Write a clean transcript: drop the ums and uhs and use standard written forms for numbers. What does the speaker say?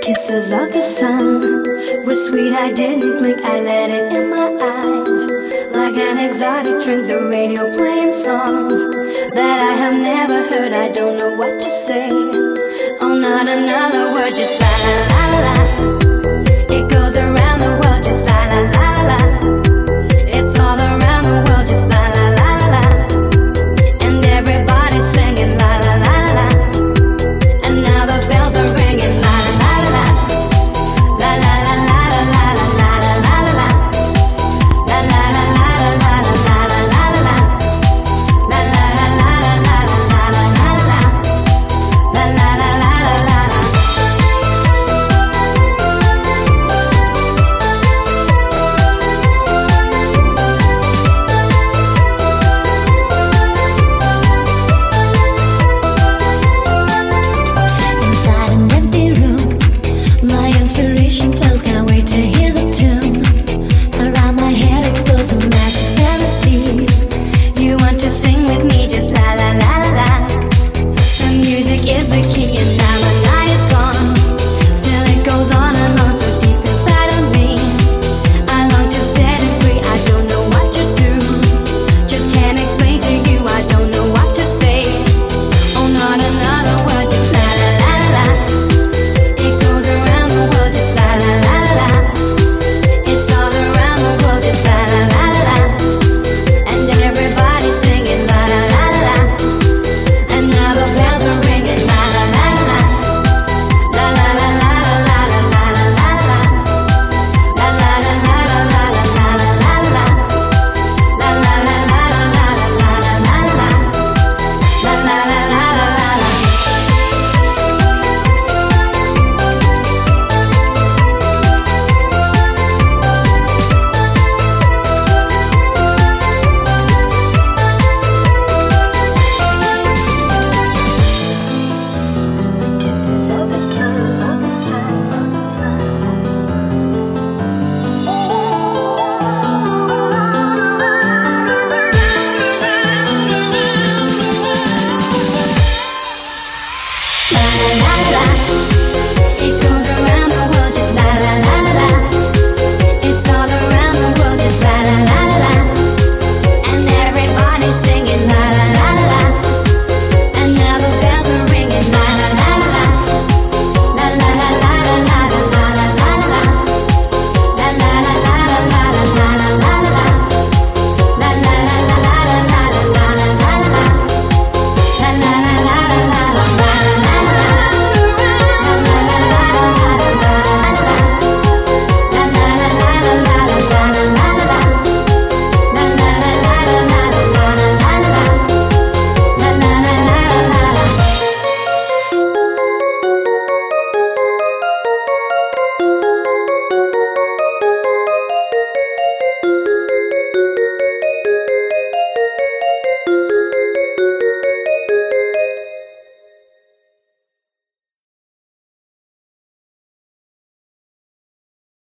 Kisses of the sun were sweet, I didn't blink, I let it in my eyes. Like an exotic drink, the radio playing songs that I have never heard, I don't know what to say. Oh, not another word, just la la la la.